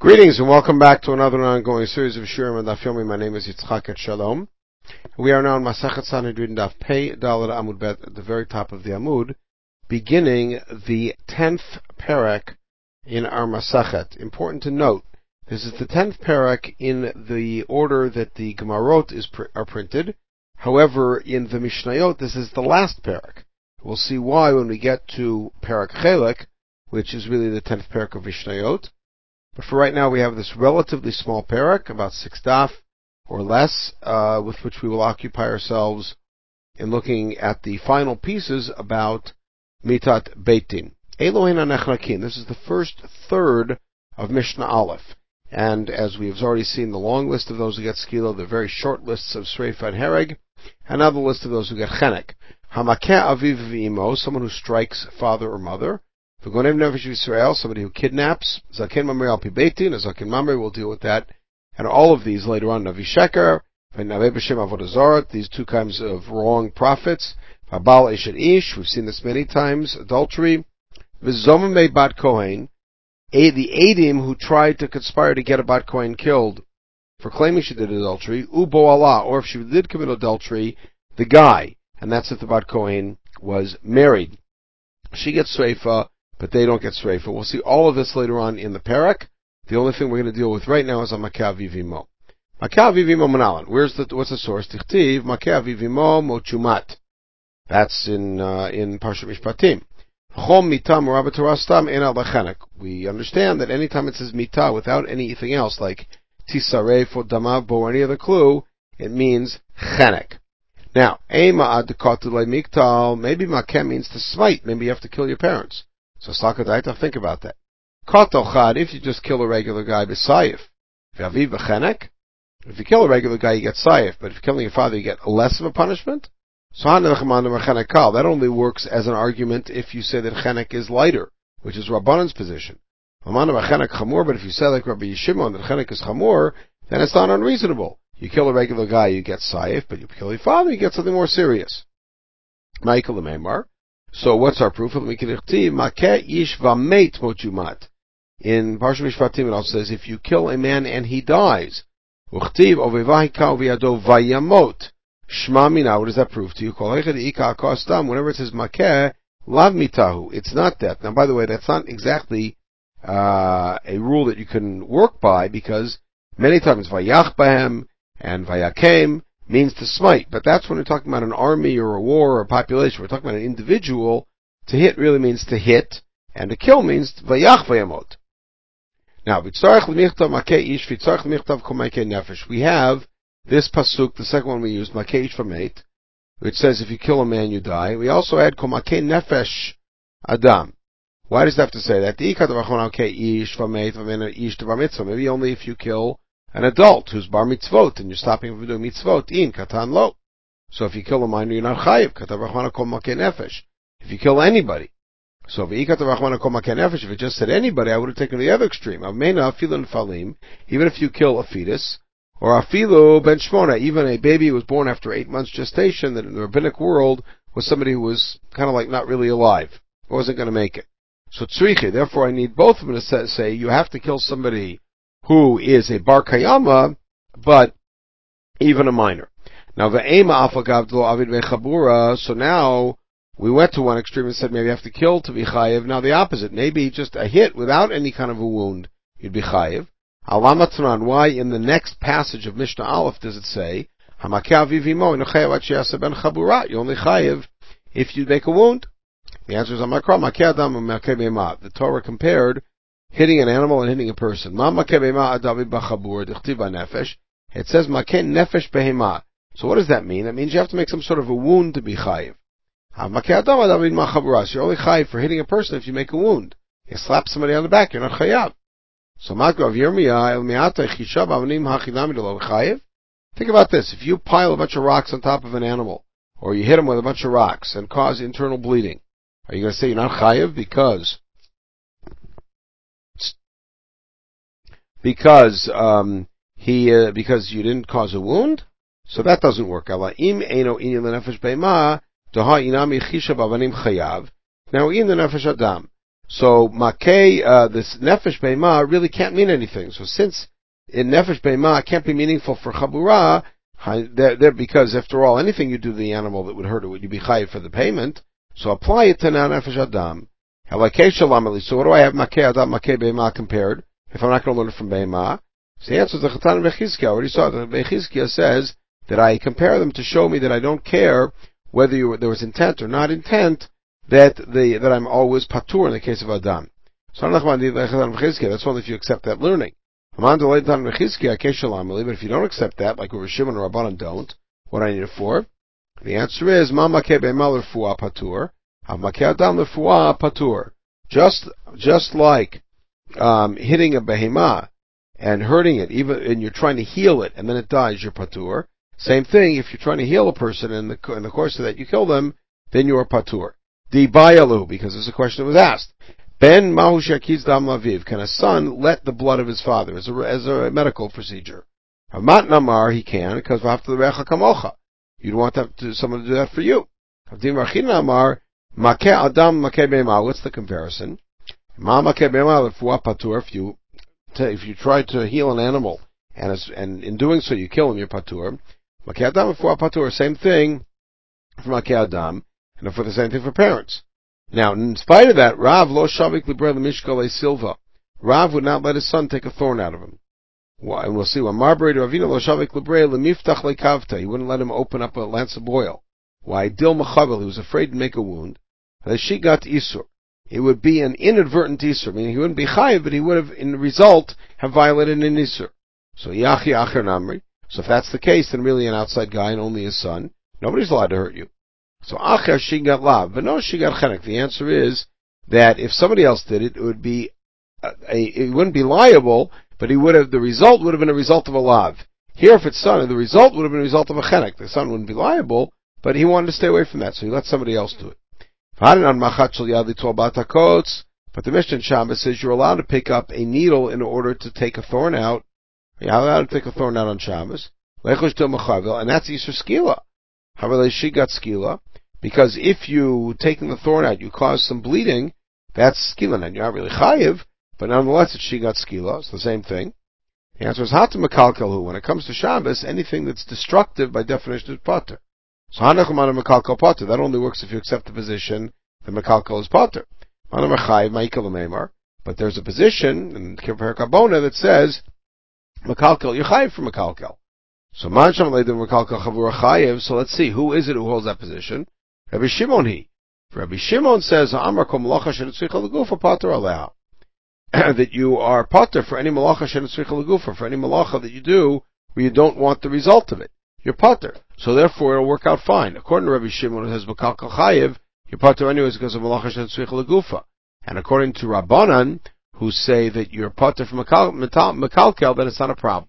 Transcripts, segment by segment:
Greetings and welcome back to another ongoing series of Shiurim and Daf Yomi. My name is Yitzchak at Shalom. We are now in Masachet Sanhedrin Daf Pei Daled Amud Bet at the very top of the Amud, beginning the 10th parak in our Masachet. Important to note, this is the 10th parak in the order that the Gemarot are printed. However, in the Mishnayot, this is the last parak. We'll see why when we get to Parak Chelek, which is really the 10th parak of Mishnayot. But for right now, we have this relatively small parak, about 6 daf or less, with which we will occupy ourselves in looking at the final pieces about Mitat Beit Din. Elohin HaNechnakin. This is the first third of Mishnah Aleph. And as we have already seen, the long list of those who get skila, the very short lists of Sreifa and Hereg, and now the list of those who get Chenek. Hamakeh Aviv V'imo, someone who strikes father or mother. V'gonev Nefesh Yisrael, somebody who kidnaps. Zaken Mamre Al Pi Beit Din, a Zaken Mamre, we'll deal with that. And all of these later on, Navi Sheker, V'naveh B'Shem Avodah Zarah, these two kinds of wrong prophets. V'abal Eshet Ish, we've seen this many times, adultery. V'zomimei Bat Kohen, the Adim who tried to conspire to get a Bat Kohen killed for claiming she did adultery. Ubo Allah, or if she did commit adultery, the guy, and that's if the Bat Kohen was married. She gets Sreifa, but they don't get Sreifa. We'll see all of this later on in the parak. The only thing we're going to deal with right now is on Makeh Avivimo. Makeh Avivimo Manalan. What's the source? Tichtiv, Makeh Avivimo Mochumat. That's in Parshat Mishpatim. Chom Mita Merabat Torah Stam Ein Al Bachenek. We understand that anytime it says Mita without anything else, like Tisaref or Damav Bo or any other clue, it means Chenek. Now, Eima Ad Kotulei Miktal, maybe Makeh means to smite. Maybe you have to kill your parents. So Slakadaita, think about that. Kotel Chad, if you just kill a regular guy, B'Sayif. V'aviv B'Chenek. If you kill a regular guy, you get Sayif. But if you're killing your father, you get less of a punishment. So that only works as an argument if you say that Chenek is lighter, which is Rabbanan's position. But if you say like Rabbi Yishimon that Chenek is Chamor, then it's not unreasonable. You kill a regular guy, you get Sayif, but you kill your father, you get something more serious. Michael Meimar. So what's our proof? We can Makeh ish v'meit mochumat. In Parshat Mishpatim it also says, if you kill a man and he dies, uchtiv ovevahika v'yado vayamot. Shma mina, what does that prove to you? Whenever it says Makeh, lav mitahu, it's not that. Now by the way, that's not exactly a rule that you can work by, because many times vayach bahem and vayakem means to smite, but that's when we're talking about an army or a war or a population. We're talking about an individual. To hit really means to hit, and to kill means vayach vayamot. Now, we have this pasuk, the second one we used, makeh ish v'meit, which says if you kill a man, you die. We also add makeh nefesh adam. Why does it have to say that? Maybe only if you kill an adult who's bar mitzvot, and you're stopping him from doing mitzvot, in katan lo. So if you kill a minor, you're not chayiv. Katav rachmana kol makeh nefesh. If you kill anybody. So if it just said anybody, I would have taken the other extreme. Even if you kill a fetus, or afilu ben shmona, even a baby who was born after 8 months gestation, that in the rabbinic world was somebody who was kind of like not really alive, wasn't going to make it. So tzriche, therefore I need both of them to say you have to kill somebody who is a bar kayama, but even a minor. Now ve'ema afagavdlo avid ve'chabura. So now we went to one extreme and said maybe you have to kill to be chayiv. Now the opposite, maybe just a hit without any kind of a wound, you'd be chayiv. Alamatran, why in the next passage of Mishnah Aleph does it say hamakeh avivimo inochayav achiyasa ben chabura? You only chayiv if you make a wound. The answer is amakra makeh adam and makeh be'ema. The Torah compared hitting an animal and hitting a person. Ma makeh be'ema adavid b'chabur dichtiv nefesh. It says makeh nefesh behema. So what does that mean? That means you have to make some sort of a wound to be chayiv. Makeh adam adavid b'chabura. So you're only chayiv for hitting a person if you make a wound. You slap somebody on the back, you're not chayav. So Makro of Yirmiyah el mi'ata chishav avanim hachinami lo chayiv. Think about this. If you pile a bunch of rocks on top of an animal, or you hit him with a bunch of rocks and cause internal bleeding, are you going to say you're not chayiv because you didn't cause a wound? So that doesn't work. Now in the nefesh adam, So makeh, this nefesh be'ema really can't mean anything. So since in nefesh be'ema it can't be meaningful for chabura, because after all, anything you do to the animal that would hurt it, would you be chayiv for the payment? So apply it to nefesh adam. So what do I have makeh adam, makeh be'ema compared? If I'm not going to learn it from be'ema, so the answer is the Chatan Bechizkiah. I already saw that Bechizkiah says that I compare them to show me that I don't care whether there was intent or not intent, that I'm always patur in the case of Adam. So that's only if you accept that learning. But if you don't accept that, like Rav Shimon or Rabbanan don't, what do I need it for? The answer is ma makeh be'ema l'refuah patur, makeh adam l'refuah patur. Just like hitting a behemah and hurting it, and you're trying to heal it, and then it dies, you're patur. Same thing, if you're trying to heal a person, and in the course of that you kill them, then you are patur. Di bayalu, because this is a question that was asked. Ben mahu shakiz dam laviv. Can a son let the blood of his father as a medical procedure? Hamat namar, he can, because v'hafta kamocha. You'd want someone to do that for you. Havdim rachin namar, makeh adam makeh be'ema. What's the comparison? Ma makeh be'ema l'refuah patur. If you try to heal an animal, and in doing so you kill him, you're patur. Makeh adam l'refuah patur. Same thing for makeh adam, and for the same thing for parents. Now, in spite of that, Rav lo shavik libre l'mishkale silva. Rav would not let his son take a thorn out of him. And we'll see. When Marbury Ravina lo shavik libre l'miftach lekavta, he wouldn't let him open up a lance of oil. Why? Dil machavel, he was afraid to make a wound. She got isur. It would be an inadvertent isur, meaning he wouldn't be chayiv, but he would have, in the result, have violated an isur. So yachi acher namri. So if that's the case, then really an outside guy and only his son, nobody's allowed to hurt you. So acher she got lav, but no she got chenek. The answer is that if somebody else did it, it would be it wouldn't be liable, but the result would have been a result of a lav. Here, if it's son, the result would have been a result of a chenek. The son wouldn't be liable, but he wanted to stay away from that, so he let somebody else do it. But the Mishnah in Shabbos says you're allowed to pick up a needle in order to take a thorn out. You're allowed to take a thorn out on Shabbos, and that's Isur Skila. However, she got skila, because if you taking the thorn out, you cause some bleeding, that's skila, and you're not really chayiv, but nonetheless, it's she got skila. It's the same thing. The answer is hata mekalkalhu. When it comes to Shabbos, anything that's destructive by definition is pater. So hanachumana mekalkal pater. That only works if you accept the position that mekalkal is pater. Mana mechayiv ma'ikal meimar. But there's a position in Kippur Kabona that says mekalkal you're chayiv for mekalkal. So let's see, who is it who holds that position? Rabbi Shimon he. Rabbi Shimon says, that you are pater for any malacha for any malacha that you do where you don't want the result of it. You're pater. So therefore it'll work out fine. According to Rabbi Shimon, it has mekalkal chayiv, you're pater anyways because of malacha shenetzricha legufa. And according to Rabbanan, who say that you're pater for mekalkel, then it's not a problem.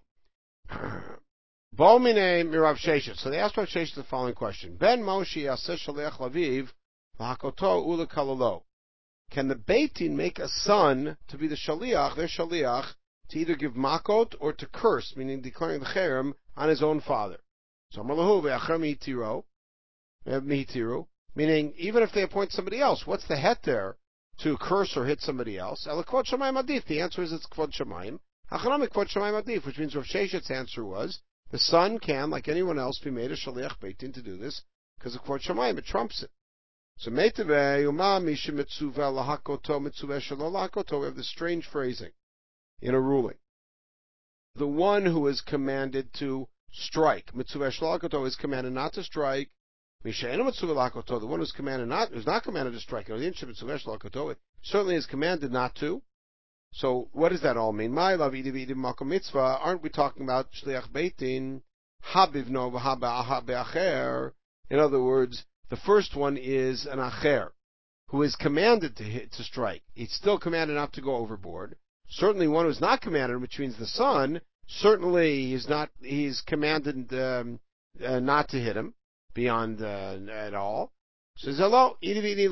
So they asked Rav Sheshet the following question: Ben Moshe Yaseh Shaliach Laviv Lahakoto Ula Kalalo. Can the Beit Din make a son to be the Shaliach, their Shaliach, to either give makot or to curse, meaning declaring the cherem on his own father? So Amalahu ve'acher mihitiru, meaning even if they appoint somebody else, what's the het there to curse or hit somebody else? Ela kvod shamayim adif. The answer is it's kvod shamayim. Hachanami kvod shamayim adif, which means Rav Sheshet's answer was the son can, like anyone else, be made a shaliach Beit Din to do this because of kvod shamayim. It trumps it. So meitave yuma misha mitzuva lahakoto mitzuva shelo lahakoto. We have this strange phrasing in a ruling. The one who is commanded to strike, mitzuva shelo lahakoto, is commanded not to strike. Misha eno mitzuva lahakoto, the one who's not commanded to strike. The mitzuva shelo lahakoto certainly is commanded not to. So what does that all mean? My love, mitzvah. Aren't we talking about shliach Beit Din habivno v'habe'acher? In other words, the first one is an acher who is commanded to strike. He's still commanded not to go overboard. Certainly, one who's not commanded, which means the son, certainly he's not. He's commanded not to hit him beyond at all. So really, the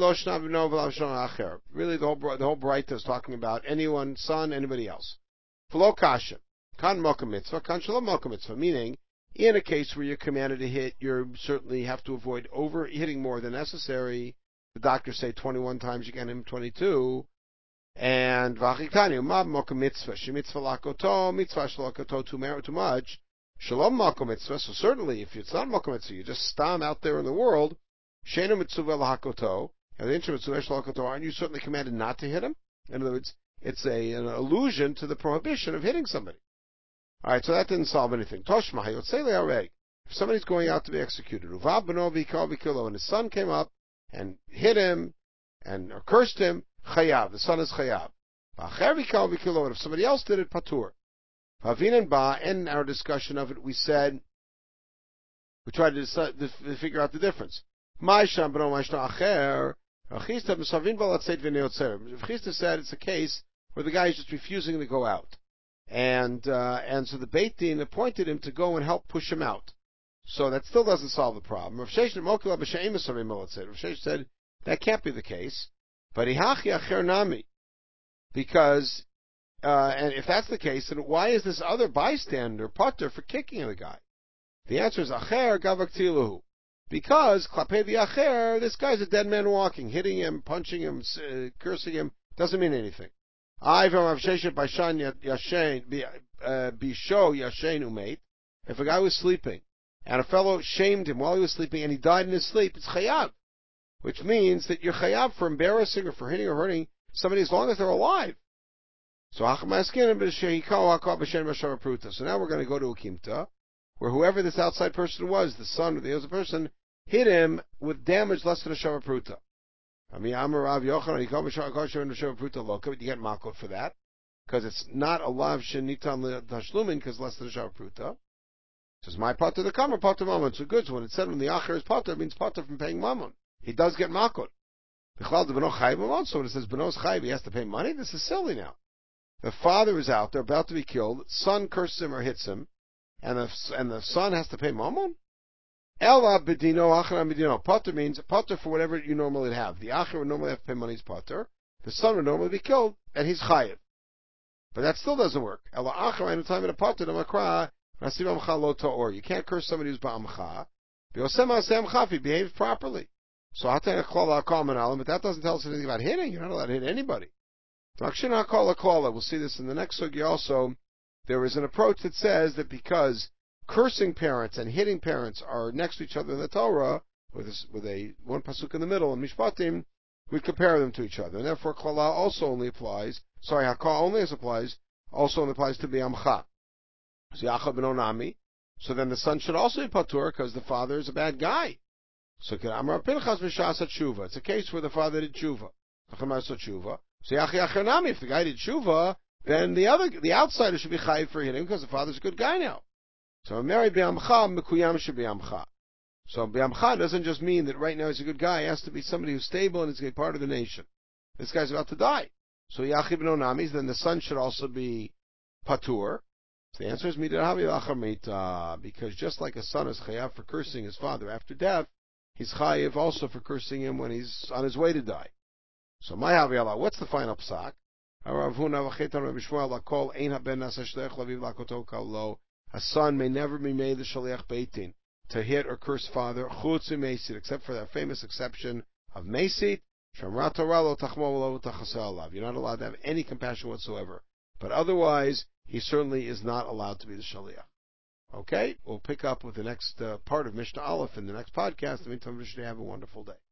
whole Braita is talking about anyone, son, anybody else. Flo kasha, kan mokum mitzvah, kan shalom mokum mitzvah. Meaning, in a case where you're commanded to hit, you certainly have to avoid hitting more than necessary. The doctors say 21 times, you can hit him 22. And v'achikani umab mokum mitzvah shemitzvah lakoto mitzvah shalakoto too much shalom mokum mitzvah. So certainly, if it's not mokum mitzvah, you just stam out there in the world. Shenu mitzvah lahakoto and the intra mitzvah shalakoto. Aren't you certainly commanded not to hit him? In other words, it's an allusion to the prohibition of hitting somebody. All right, so that didn't solve anything. Toshma hayotzei le'areg. If somebody's going out to be executed, uvav beno v'ikal v'kilo, and his son came up and hit him and or cursed him, chayav. The son is chayav. V'acher v'ikal v'kilo, and if somebody else did it, patur. V'avinen ba. In our discussion of it, we said we tried to figure out the difference. Ma'isham beno ma'ishna acher. Chisda misavin balatzeit v'neotzer. Chisda said it's a case where the guy is just refusing to go out. And so the Beit Din appointed him to go and help push him out. So that still doesn't solve the problem. Rav Sheshet said that can't be the case. But Ihachi Acher Nami. Because, and if that's the case, then why is this other bystander putter for kicking the guy? The answer is Acher Gavak Tiluhu. Because, Klape the Acher, this guy's a dead man walking, hitting him, punching him, cursing him, doesn't mean anything. If a guy was sleeping and a fellow shamed him while he was sleeping and he died in his sleep, it's chayav, which means that you're chayav for embarrassing or for hitting or hurting somebody as long as they're alive. So now we're going to go to a kimta where whoever this outside person was, the son or the other person, hit him with damage less than a shava pruta. I mean, Amar Rav Yochanan, you get makot for that, because it's not a lav shenitan tashlumin, because less than a shav pruta. Says my potter the kamer potter mammon. So good. So when it said when the acher is potter, it means potter from paying mammon. He does get makot. So when it says benos chayv, he has to pay money. This is silly now. The father is out there about to be killed. Son curses him or hits him, and the son has to pay mammon. Ela bedino achar bedino. Potter means potter for whatever you normally have. The acher would normally have to pay money. He's potter. The son would normally be killed, and he's chayiv. But that still doesn't work. Ela acher any time in a potter demakra nasim amcha lo ta'or. You can't curse somebody who's ba'amcha. Beosema asem chafi. Behave properly. So hatay hakol hakol menalim. But that doesn't tell us anything about hitting. You're not allowed to hit anybody. Makshin hakol hakol. We'll see this in the next sugi also. There is an approach that says that because cursing parents and hitting parents are next to each other in the Torah, with a one pasuk in the middle, and Mishpatim, we compare them to each other. And therefore, Klala also only applies, Hakal only also only applies to B'yamcha. So Yachav ben Onami, so then the son should also be Patur, because the father is a bad guy. So Amar Pinchas B'shas Tshuva. It's a case where the father did Tshuva. So Yachi Achanami, if the guy did Tshuva, then the outsider should be chayiv for hitting, because the father's a good guy now. So Mary B'yamcha, Mekuyam Sheb'yamcha. So B'yamcha doesn't just mean that right now he's a good guy. He has to be somebody who's stable and is a part of the nation. This guy's about to die. So Yachib ben Onami, then the son should also be Patur. So the answer is Midahavi Lachamita, because just like a son is chayav for cursing his father after death, he's chayav also for cursing him when he's on his way to die. So my Havi, what's the final psak? A son may never be made the shaliach beitin to hit or curse father chutz mesit, except for that famous exception of mesit. You're not allowed to have any compassion whatsoever. But otherwise, he certainly is not allowed to be the shaliach. Okay, we'll pick up with the next part of Mishnah Aleph in the next podcast. In the meantime, we should have a wonderful day.